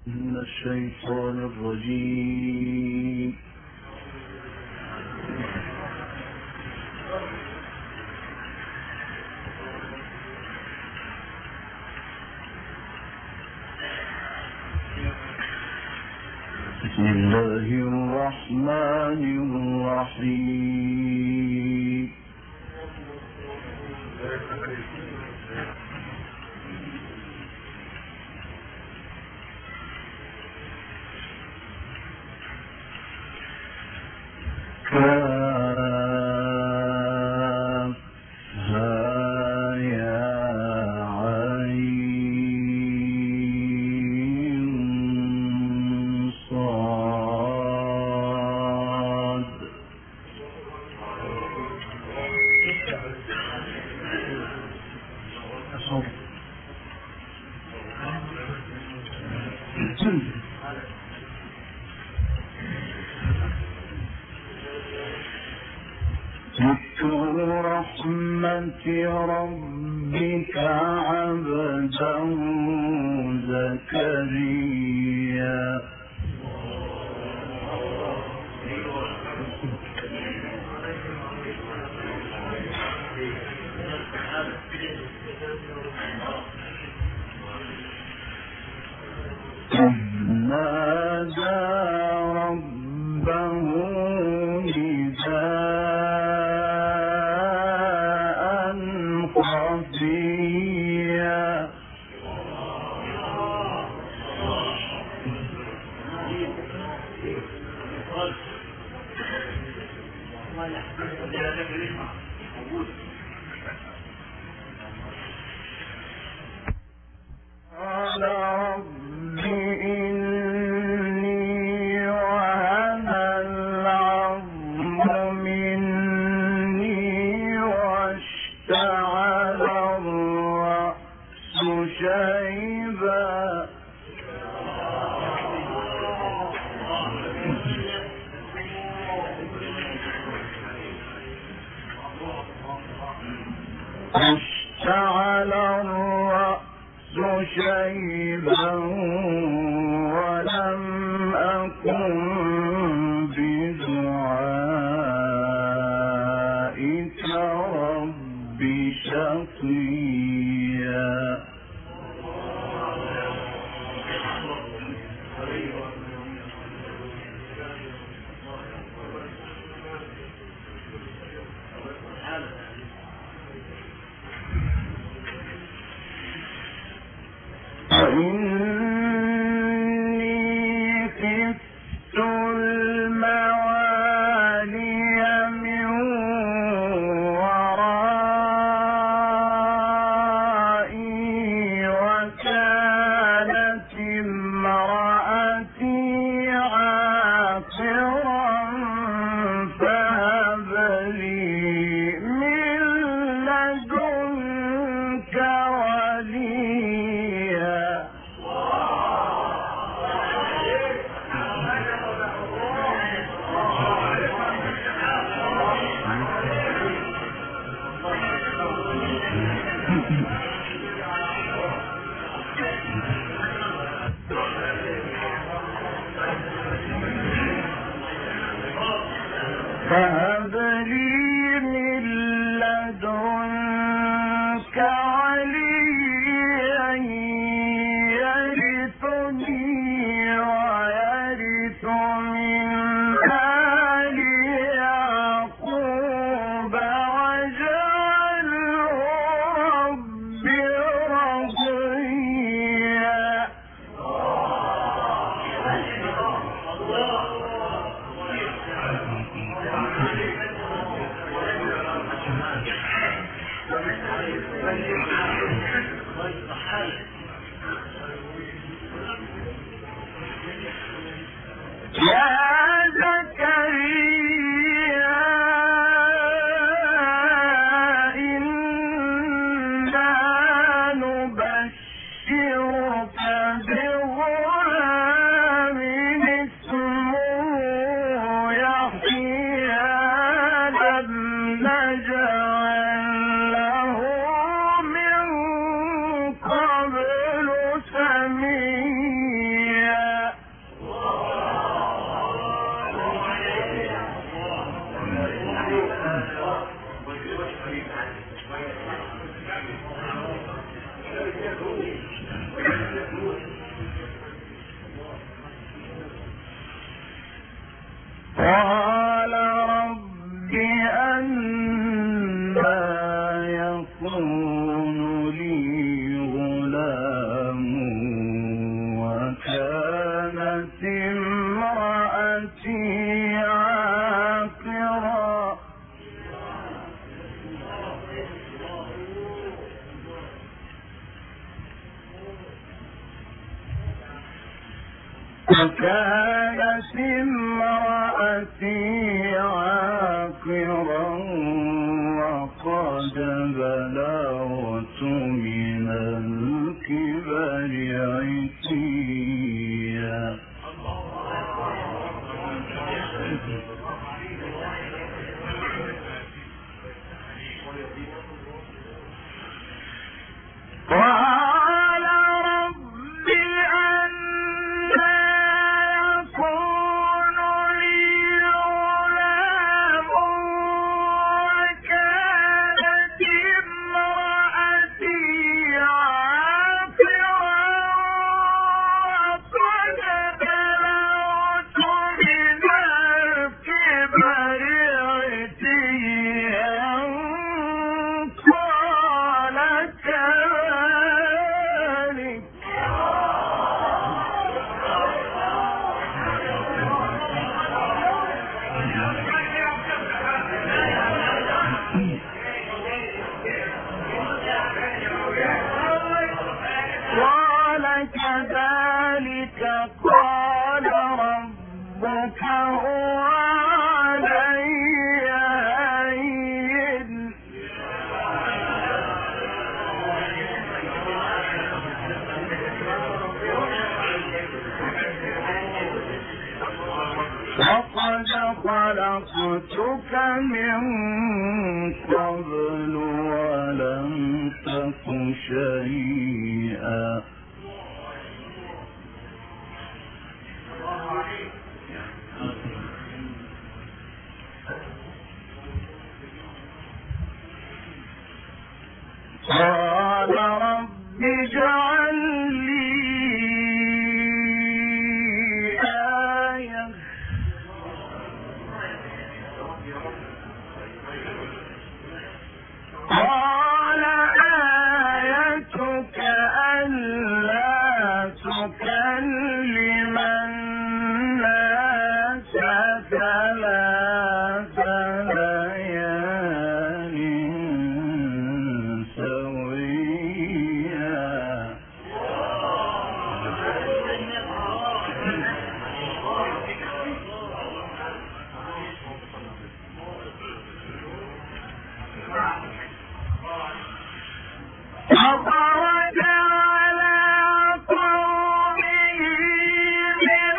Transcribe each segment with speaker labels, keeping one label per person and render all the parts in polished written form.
Speaker 1: من الشيطان الرجيم. بسم الله الرحمن الرحيم. ذكر رحمة ربك عبده زكريا. نادى ربه نداء خفيا. قال رب إني وهن العظم مني واشتعل الرأس شيبا. اشتعل الرأس شيبا ولم أكن بدعائك رب شقيا. إني خفت الموالي من ورائي وكانت امرأتي عاقرا فهب لي من لدنك وليا. فهب لي من لدنك وليا يرثني ويرث من آل يعقوب واجعله رب رضيا. يا زكريا إنا نبشرك بغلام اسمه يحيى لم نجعل له من قبل سميا. قال رب أنى يكون لي غلام وكانت امرأتي عاقرا وقد بلغت من الكبر عتيا قال رب أنى يكون لي غلام وكانت امرأتي عاقرا وقد بلغت من الكبر عتيا قال كذلك قال ربك هو علي هين وقد خلقتك من قبل ولم تك شيئا قال رب اجعل لي آية قال آيتك ألا تكلم الناس ثلاث ليال سويا فخرج على قومه من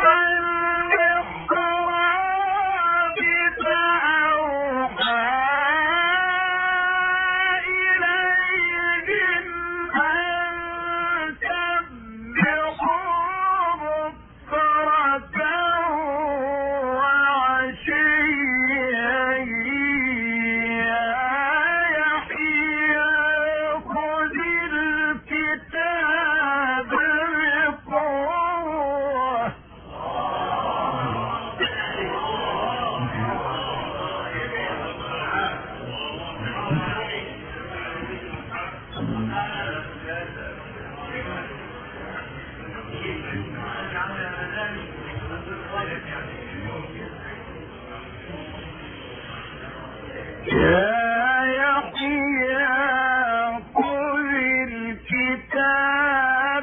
Speaker 1: المحراب فأوحى إليهم أن سبحوا بكرة وعشيا يا يحيى خذ الكتاب بقوة يا يحيى خذ الكتاب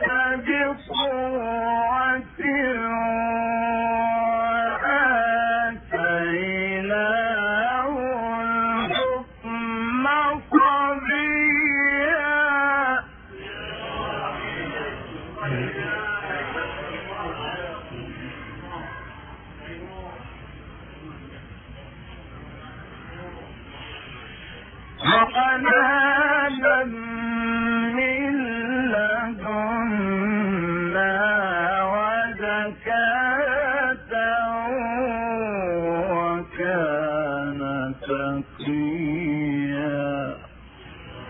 Speaker 1: بقوة وآتيناه الحكم صبيا وحنانا من لدنا وزكاة وكان تقيا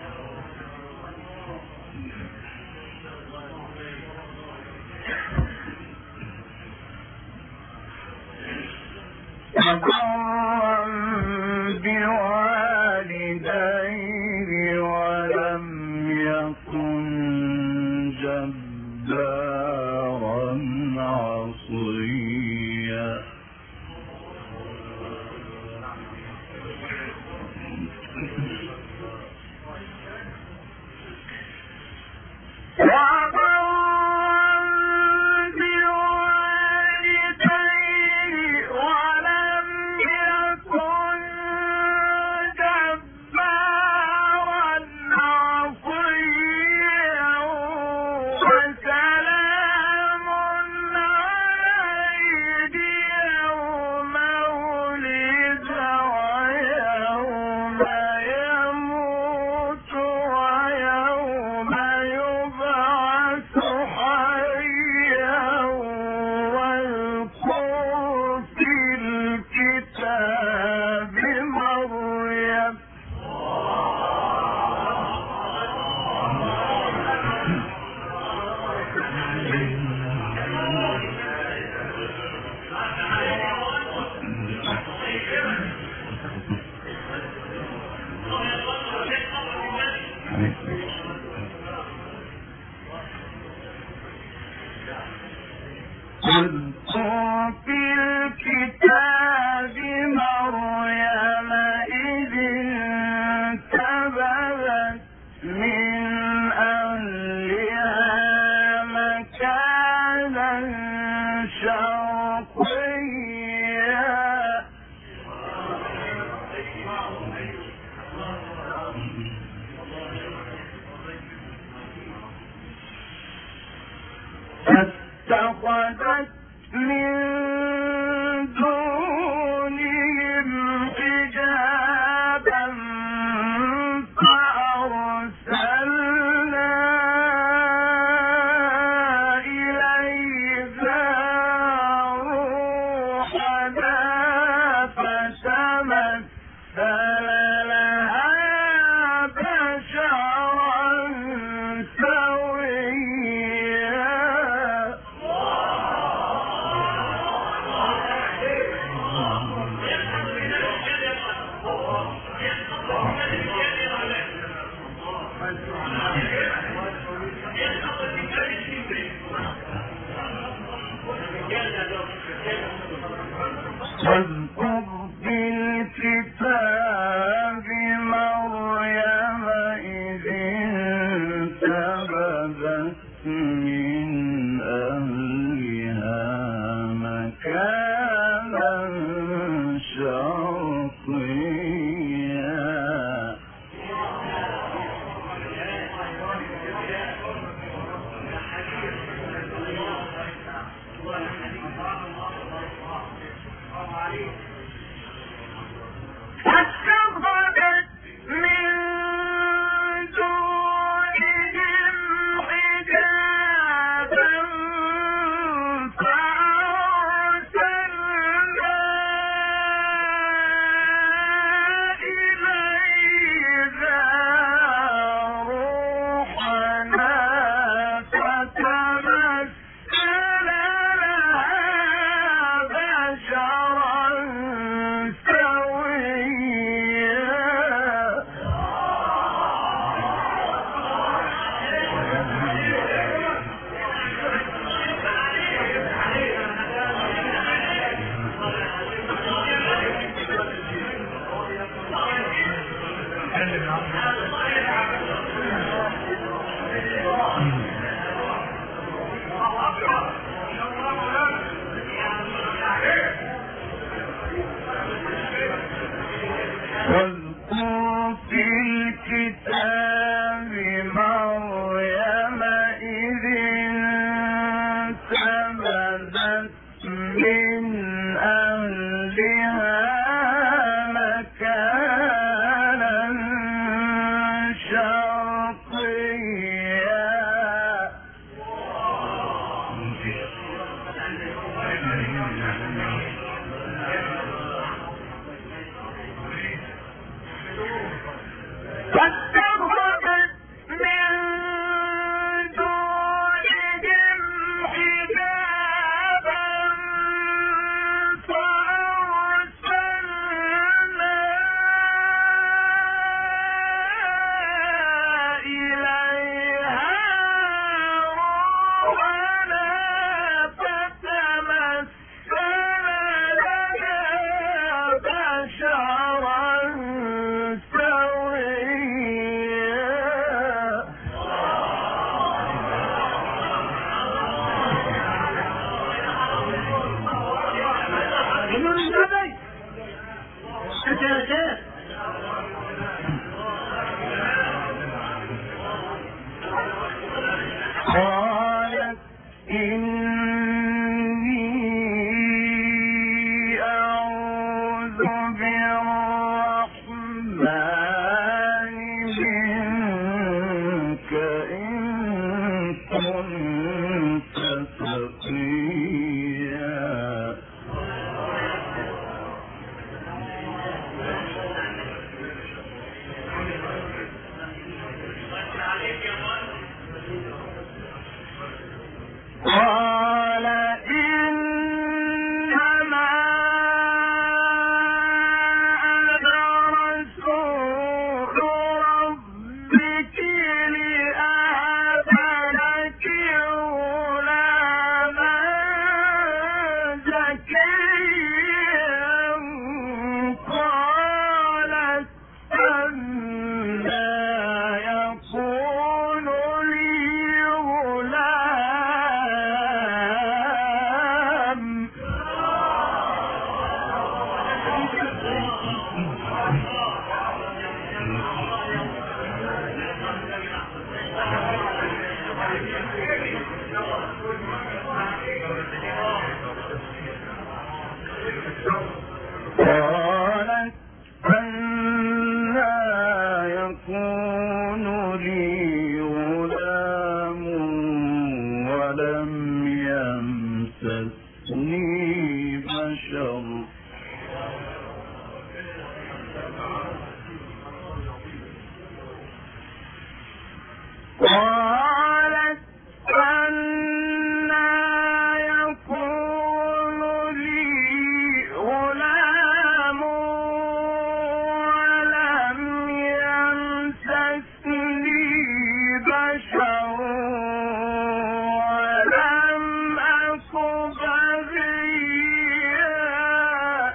Speaker 1: واذكر في الكتاب مريم إذ انتبذت من أهلها مكانا شرقيا فاتخذت من دونهم حجابا فأرسلنا إليها روحنا فتمثل لها بشرا سويا واذكر في الكتاب مريم إذ انتبذت من أهلها مكانا شرقيا قالت أنى يكون لي غلام ولم يمسسني بشر قالت أنى يكون لي غلام ولم يمسسني بشر ولم أك بغيا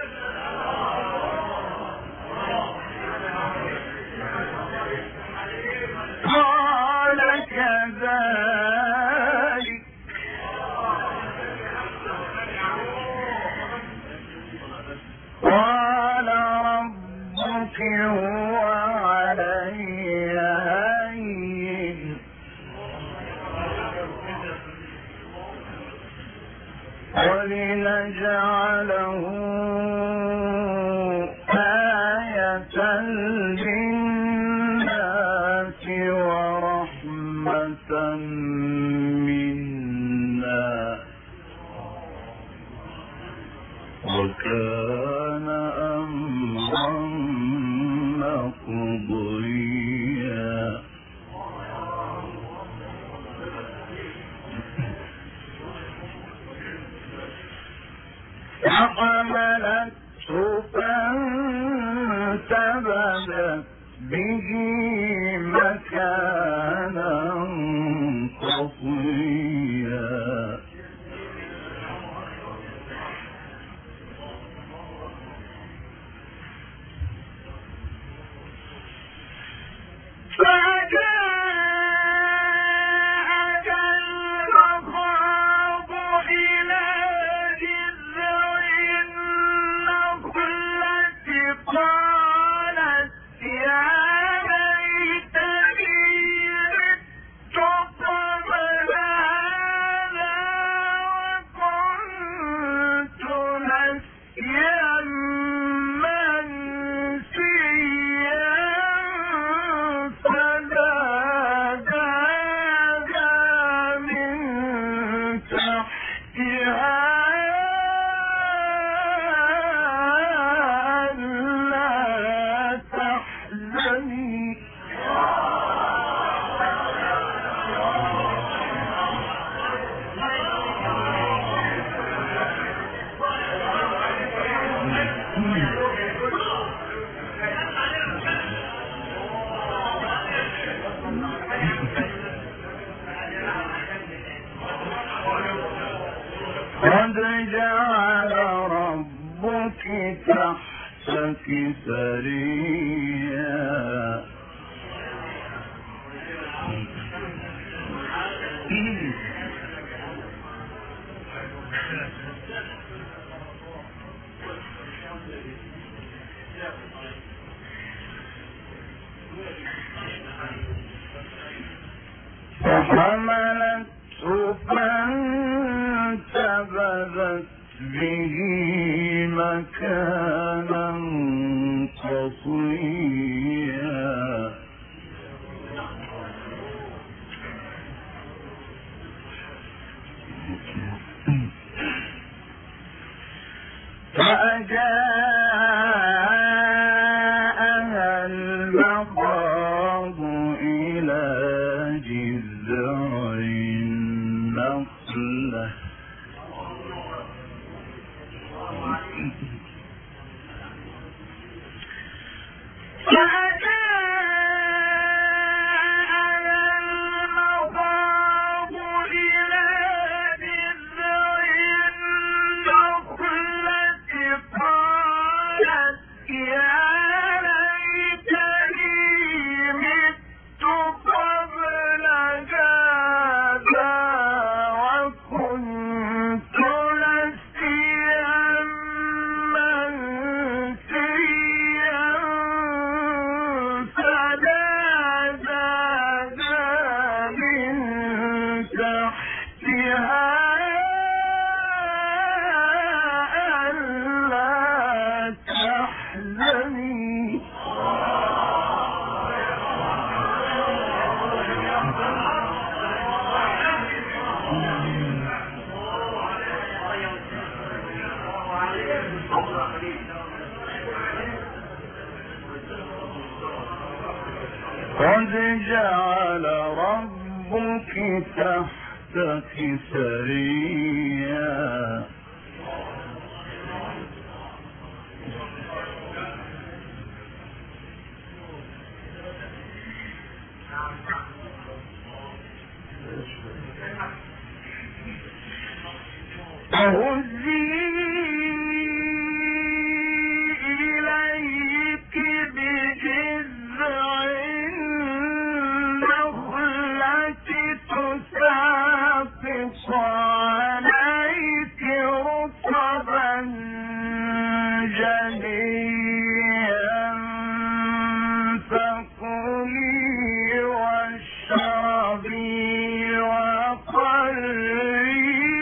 Speaker 1: قال كذلك قال ربك هو علي هين ولنجعله آية للناس ورحمة منا وكان أمرا مقضيا فحملته فانتبذت به مكانا قصيا قد جعل ربك تحتك سريا فحملته فانتبذت به مكانا قصيا فأجاءها المخاض إلى جذع النخلة كنت جعل ربك تحتك سريا وهزي إليك بجذع النخلة تساقط عليك رطبا جنيا فكلي واشربي وقري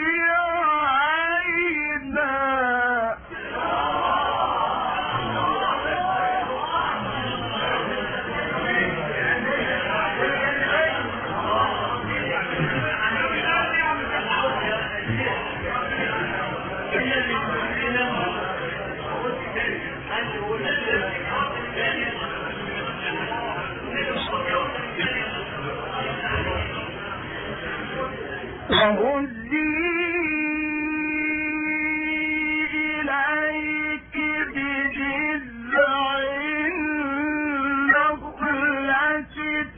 Speaker 1: وهزي إليك بجذع النخلة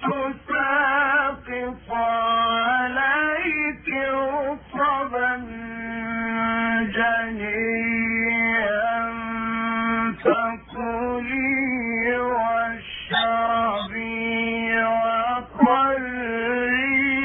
Speaker 1: تساقط عليك رطبا جنيا فكلي واشربي وقري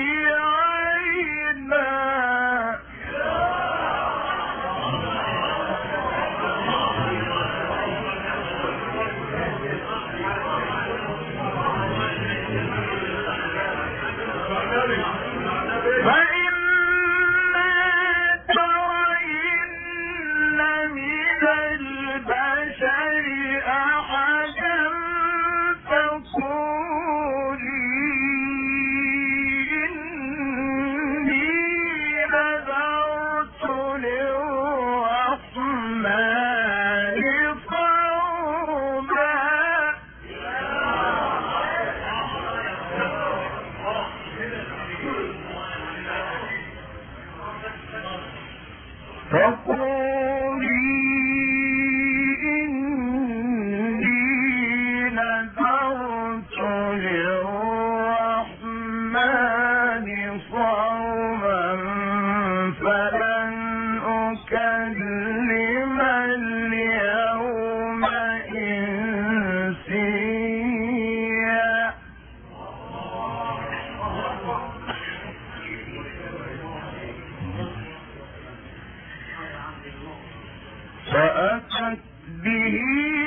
Speaker 1: فأتت به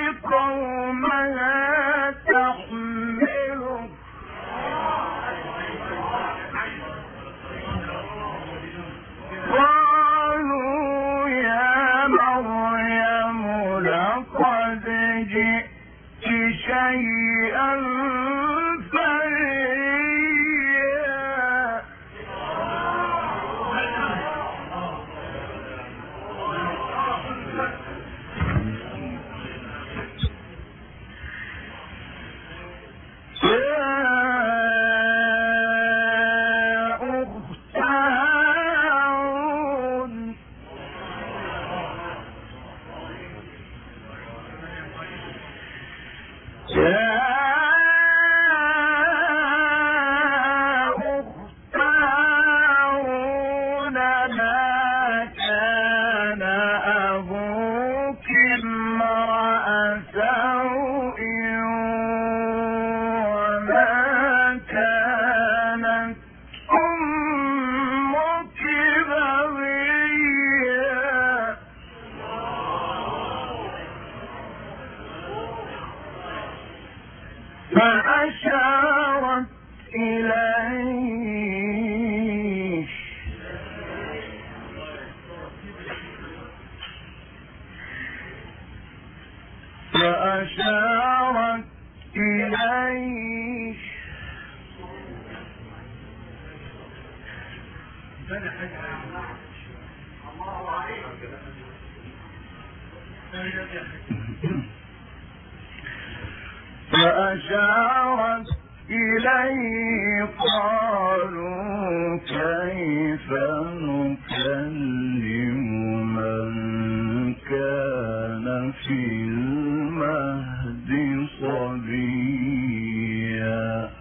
Speaker 1: قومها تحمله قالوا يا مريم لقد جئت شيئا فريا فأشارت إليه فأشارت إليه قالوا كيف نكلم من كان في المهد صبيا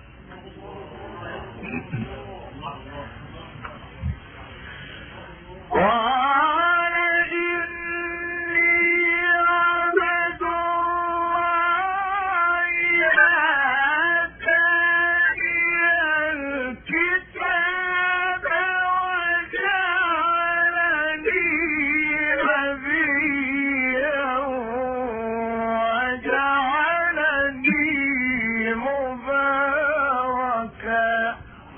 Speaker 1: قال إني عبد الله آتاني الكتاب وجعلني نبيا وجعلني مباركا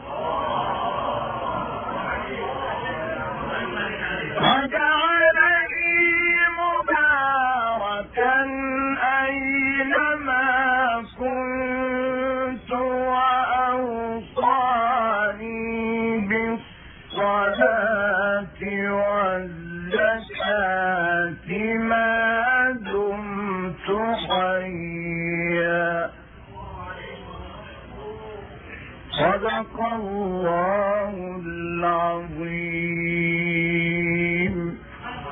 Speaker 1: أينما كنت وأوصاني بالصلاة والزكاة ما دمت حيا صدق الله العظيم.